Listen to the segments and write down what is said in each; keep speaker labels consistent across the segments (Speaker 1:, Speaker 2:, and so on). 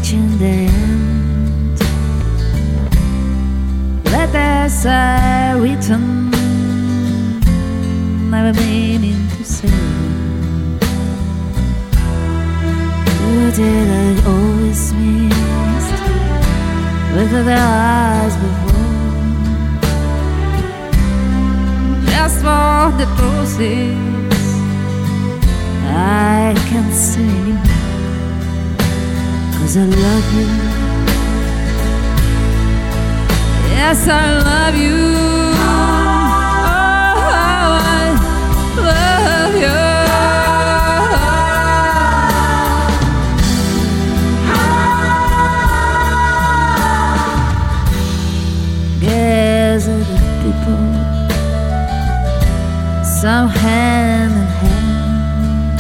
Speaker 1: reaching the end. Letters are written, never meaning to say. You did I always missed with the eyes before. Just for the truth is, I can't say anymore. 'Cause I love you. Yes, I love you. Oh, I love you. Gathered people, some hand in hand.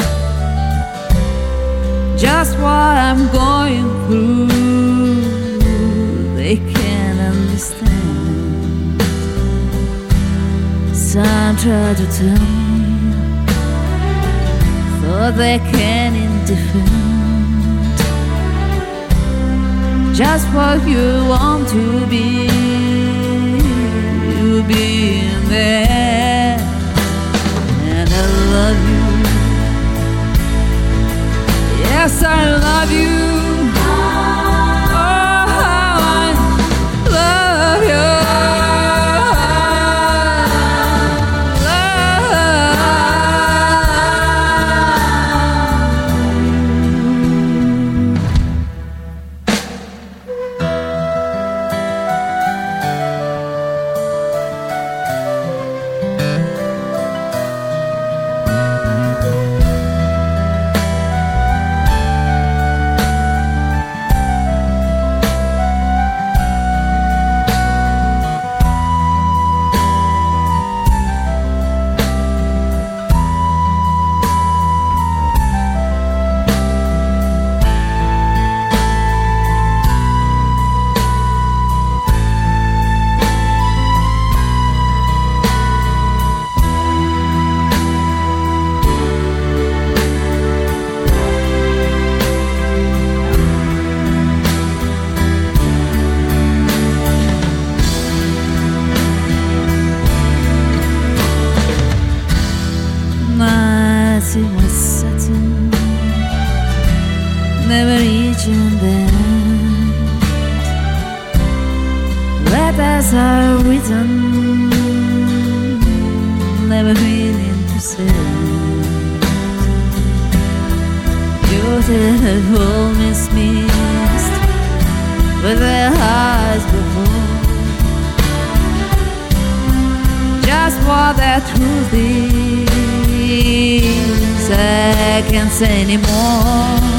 Speaker 1: Just what I'm going through, they can't understand. Some try to tell me, thought they can indifferent. Just what you want to be, you'll be in there. And I love you. Yes, I love you. Oh, how I love you. It was certain, never reaching the end. Letters are written, never meaning to say. Beautiful missed with their eyes before. Just what that truth is, I can't say anymore.